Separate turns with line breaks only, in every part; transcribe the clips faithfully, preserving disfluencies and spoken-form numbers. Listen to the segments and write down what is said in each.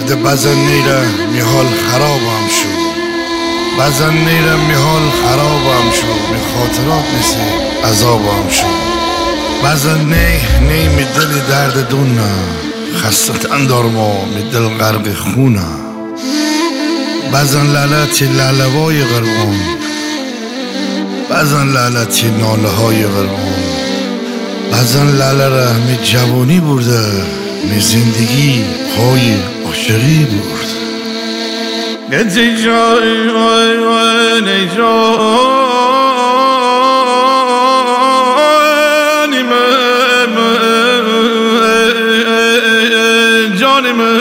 ده بزن نیره می حال خرابم شد بزن نیره می حال خرابم شد می خاطرات نیست عذابم شد بزن نی نی می دل درد دونه خستت اندارما می دل غرق خونه بزن لالتی لالوای غربون بزن لالتی ناله های غربون بزن لاله را می جوانی برده می زندگی های عاشقی برد گتی جای وای وای جانی من جانی من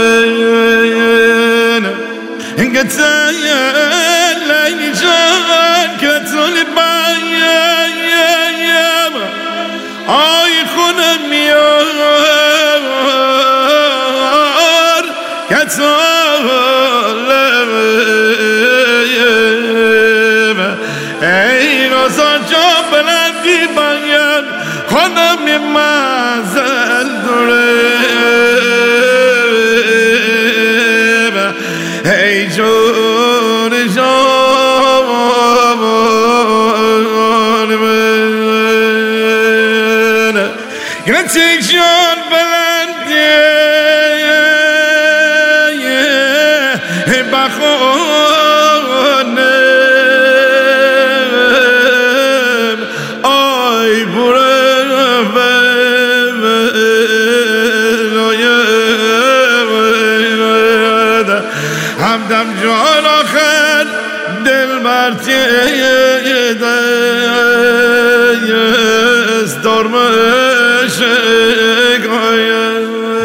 گتی لای جان کتولی بایم آی خونم میار کتولم ای روزا جا بلندی باید خونم میمازل دورم ای جون جان من گرتی جان بلندی بخونم آی برم همدم جان آخر دل مرتی دست دارمش گایم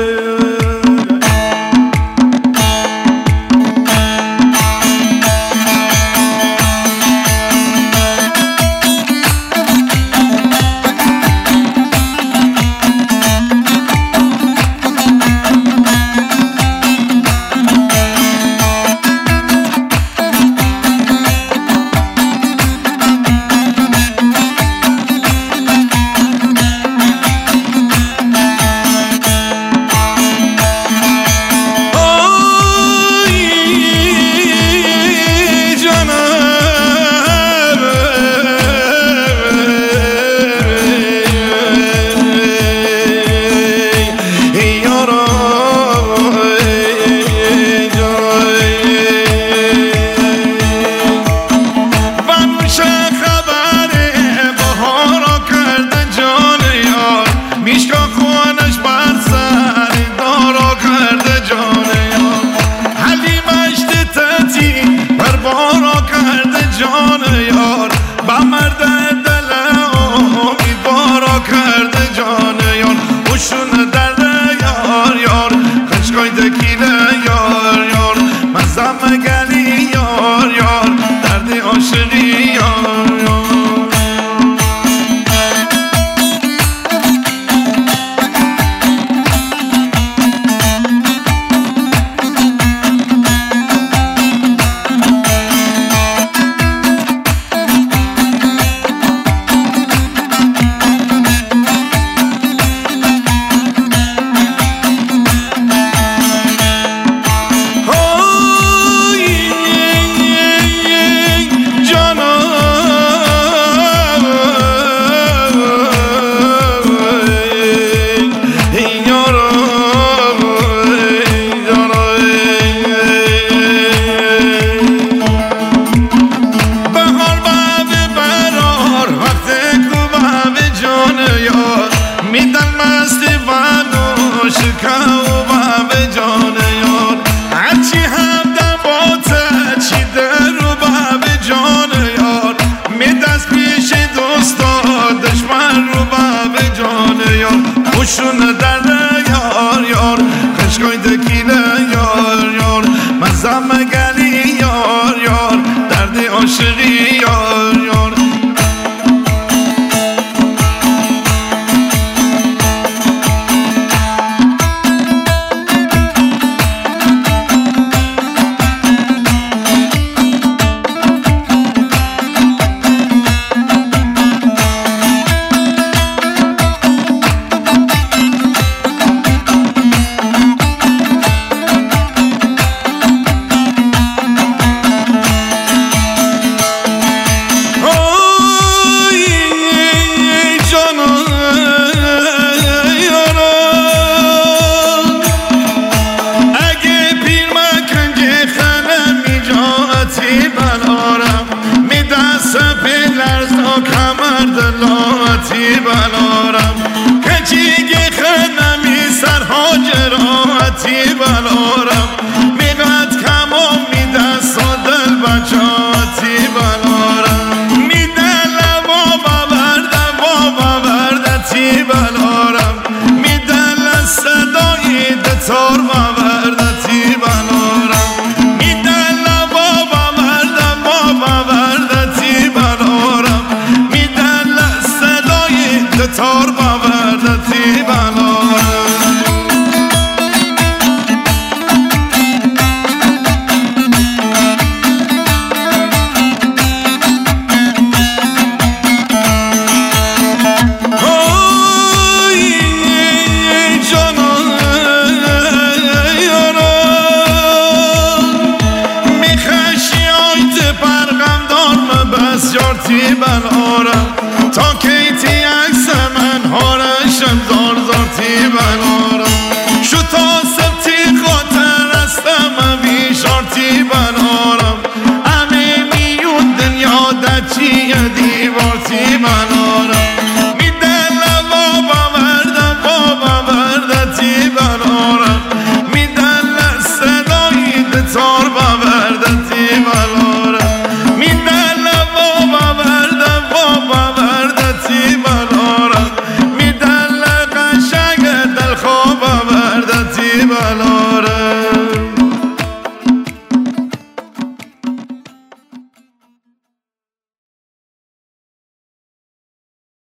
ترس و کمر دلاتی بلارم کچیگی خنمی سرها جراحتی بلارم میقد کمام میده صدل بچاتی بلارم میده لبا بورده با بوردتی بلارم میده لصدایی دتار بوردتی بلارم میده لبا بورده با بوردتی بلارم میده لصدایی دتار بوردتی بلارم بلارم تا که